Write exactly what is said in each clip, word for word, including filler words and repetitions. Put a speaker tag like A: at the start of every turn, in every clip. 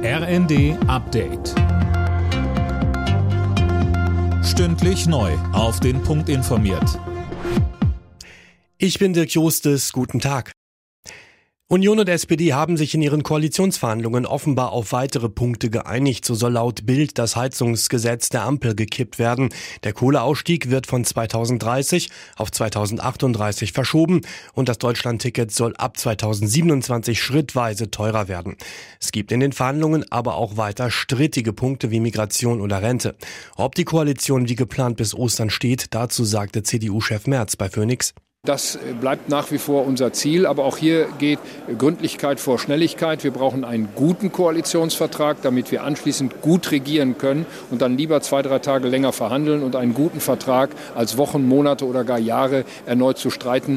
A: R N D Update. Stündlich neu auf den Punkt informiert.
B: Ich bin Dirk Jostes, guten Tag. Union und S P D haben sich in ihren Koalitionsverhandlungen offenbar auf weitere Punkte geeinigt. So soll laut Bild das Heizungsgesetz der Ampel gekippt werden. Der Kohleausstieg wird von zweitausenddreißig auf zweitausendachtunddreißig verschoben und das Deutschlandticket soll ab zweitausendsiebenundzwanzig schrittweise teurer werden. Es gibt in den Verhandlungen aber auch weiter strittige Punkte wie Migration oder Rente. Ob die Koalition wie geplant bis Ostern steht, dazu sagte C D U-Chef Merz bei Phoenix:
C: Das bleibt nach wie vor unser Ziel, aber auch hier geht Gründlichkeit vor Schnelligkeit. Wir brauchen einen guten Koalitionsvertrag, damit wir anschließend gut regieren können und dann lieber zwei, drei Tage länger verhandeln und einen guten Vertrag als Wochen, Monate oder gar Jahre erneut zu streiten.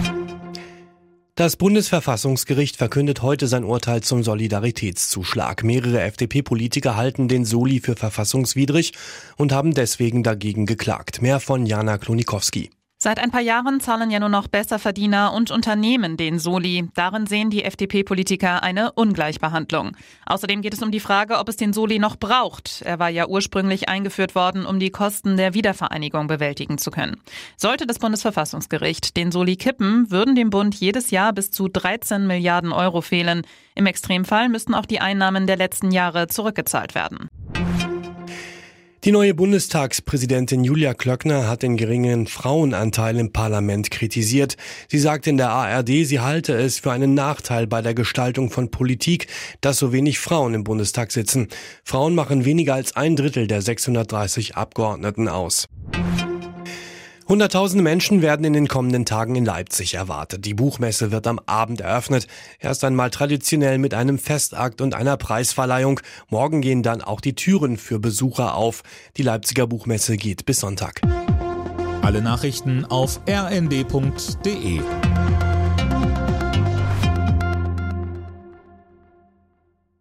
B: Das Bundesverfassungsgericht verkündet heute sein Urteil zum Solidaritätszuschlag. Mehrere F D P-Politiker halten den Soli für verfassungswidrig und haben deswegen dagegen geklagt. Mehr von Jana Klonikowski.
D: Seit ein paar Jahren zahlen ja nur noch Besserverdiener und Unternehmen den Soli. Darin sehen die F D P-Politiker eine Ungleichbehandlung. Außerdem geht es um die Frage, ob es den Soli noch braucht. Er war ja ursprünglich eingeführt worden, um die Kosten der Wiedervereinigung bewältigen zu können. Sollte das Bundesverfassungsgericht den Soli kippen, würden dem Bund jedes Jahr bis zu dreizehn Milliarden Euro fehlen. Im Extremfall müssten auch die Einnahmen der letzten Jahre zurückgezahlt werden.
B: Die neue Bundestagspräsidentin Julia Klöckner hat den geringen Frauenanteil im Parlament kritisiert. Sie sagte in der A R D, sie halte es für einen Nachteil bei der Gestaltung von Politik, dass so wenig Frauen im Bundestag sitzen. Frauen machen weniger als ein Drittel der sechshundertdreißig Abgeordneten aus. Hunderttausende Menschen werden in den kommenden Tagen in Leipzig erwartet. Die Buchmesse wird am Abend eröffnet. Erst einmal traditionell mit einem Festakt und einer Preisverleihung. Morgen gehen dann auch die Türen für Besucher auf. Die Leipziger Buchmesse geht bis Sonntag.
A: Alle Nachrichten auf r n d punkt d e.